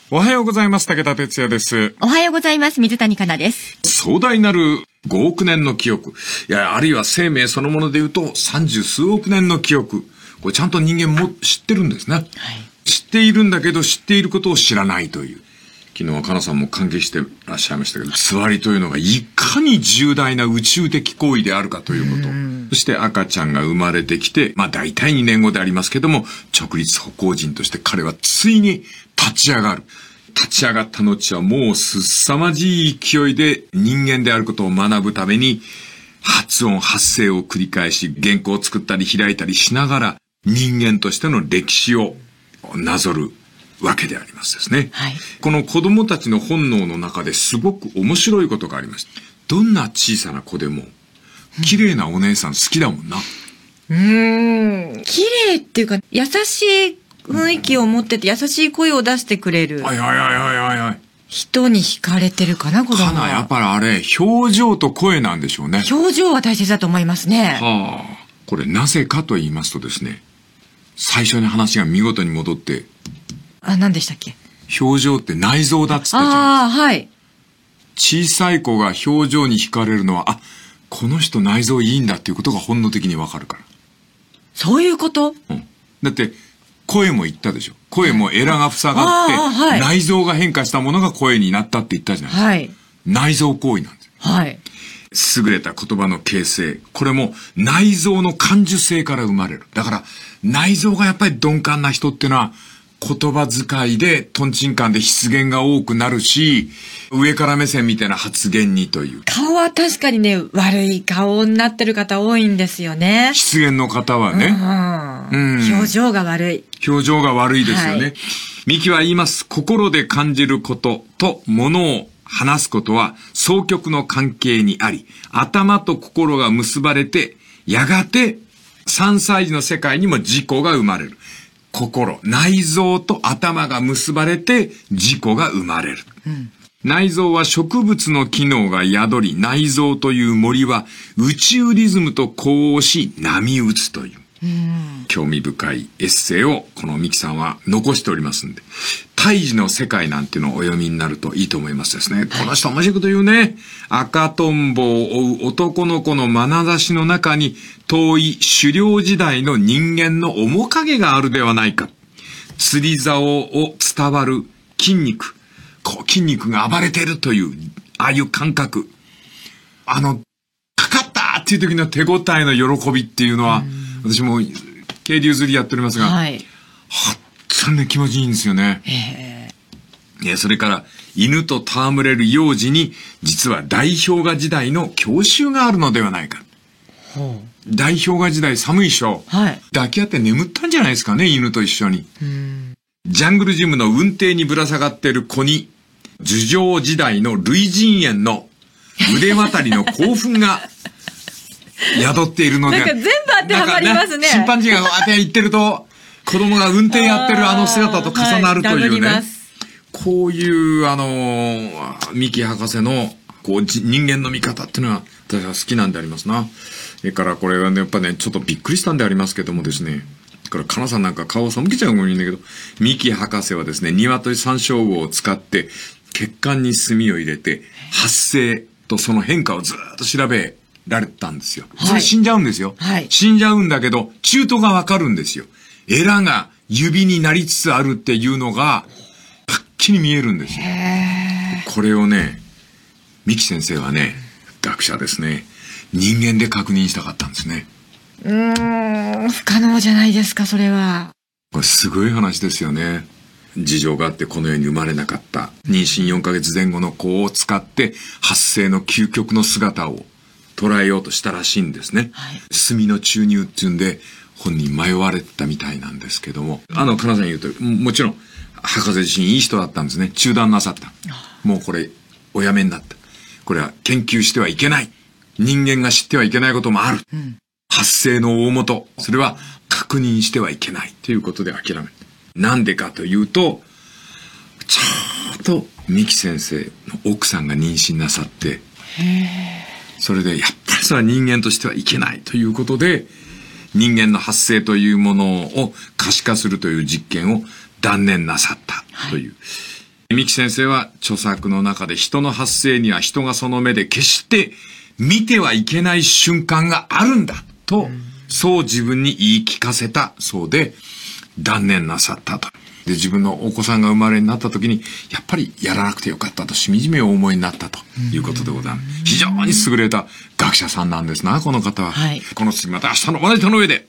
おはようございます。武田哲也です。 おはようございます。水谷香奈です。 壮大なる5億年の記憶。あるいは生命そのもので言うと30数億年の記憶。これちゃんと人間も知ってるんですね。はい、知っているんだけど知っていることを知らないという。昨日は香奈さんも関係してらっしゃいましたけど、つわりというのがいかに重大な宇宙的行為であるかということ。そして赤ちゃんが生まれてきて、大体2年後でありますけども、直立歩行人として彼はついに立ち上がる。立ち上がった後はもう凄まじい勢いで人間であることを学ぶために発音発声を繰り返し原稿を作ったり開いたりしながら人間としての歴史をなぞるわけでありますですね。はい、この子供たちの本能の中ですごく面白いことがありました。どんな小さな子でも綺麗なお姉さん好きだもんな。 綺麗っていうか優しい雰囲気を持ってて優しい声を出してくれる。人に惹かれてるかな、子供は。 やっぱりあれ、表情と声なんでしょうね。 表情は大切だと思いますね。 これなぜかと言いますとですね、最初に話が見事に戻って。 何でしたっけ？ 表情って内臓だっつったじゃん。 はい。 小さい子が表情に惹かれるのは、この人内臓いいんだっていうことが本能的にわかるから。 そういうこと？ だって、声も言ったでしょ。声もエラが塞がって、内臓が変化したものが声になったって言ったじゃないですか。はい、内臓行為なんですよ。はい。優れた言葉の形成。これも内臓の感受性から生まれる。だから、内臓がやっぱり鈍感な人っていうのは、言葉遣いでトンチンカンで失言が多くなるし、上から目線みたいな発言にという。 顔は確かにね、悪い顔になってる方多いんですよね。 失言の方はね。 表情が悪い。 表情が悪いですよね。はい、ミキは言います。心で感じることと物を話すことは双極の関係にあり、頭と心が結ばれて、やがて3歳児の世界にも自己が生まれる。心、内臓と頭が結ばれて自己が生まれる。内臓は植物の機能が宿り、内臓という森は宇宙リズムと呼応し波打つという。興味深いエッセイをこのミキさんは残しておりますんで、胎児の世界なんていうのをお読みになるといいと思いますですね。この人面白いこと言うね。赤とんぼを追う男の子の眼差しの中に遠い狩猟時代の人間の面影があるではないか。釣り竿を伝わる筋肉。筋肉が暴れてるという、ああいう感覚。かかったっていう時の手応えの喜びっていうのは、私も渓流釣りやっておりますが、本当にね、気持ちいいんですよね。それから犬と戯れる幼児に実は大氷河時代の郷愁があるのではないか。大氷河時代寒いでしょ。抱き合って眠ったんじゃないですかね、犬と一緒に。ジャングルジムの雲底にぶら下がっている子に樹上時代の類人猿の腕渡りの興奮が宿っているので。 なんか全部当てはまりますね。 チンパンジーが当て言ってると、子供が運転やってるあの姿と重なるというね。こういう、三木博士の、人間の見方っていうのは、私は好きなんでありますな。それからこれはね、やっぱね、ちょっとびっくりしたんでありますけどもですね。だから、かなさんなんか顔を背けちゃうもんいいんだけど、三木博士はですね、鶏山椒魚を使って、血管に炭を入れて、発生とその変化をずっと調べられたんですよ。それ死んじゃうんですよ。死んじゃうんだけど、中途がわかるんですよ。エラが指になりつつあるっていうのが、はっきり見えるんですよ。これをね、三木先生はね、学者ですね、人間で確認したかったんですね。 不可能じゃないですか、それは。 これすごい話ですよね。事情があってこの世に生まれなかった妊娠4ヶ月前後の子を使って発生の究極の姿を捉えようとしたらしいんですね。炭の注入っていうんで本人迷われてたみたいなんですけども、かなさん言うと、もちろん博士自身いい人だったんですね。中断なさった。もうこれおやめになった。これは研究してはいけない。人間が知ってはいけないこともある。発生の大元、それは確認してはいけないということで諦めた。なんでかというと、ちょうど三木先生の奥さんが妊娠なさって、それでやっぱりそれは人間としてはいけないということで、人間の発生というものを可視化するという実験を断念なさったという。 三木先生は著作の中で人の発生には人がその目で決して見てはいけない瞬間があるんだと、そう自分に言い聞かせたそうで断念なさったと。で、自分のお子さんが生まれになった時にやっぱりやらなくてよかったとしみじみお思いになったということでございます。非常に優れた学者さんなんですな、この方は。はい、この次また明日のまな板の上で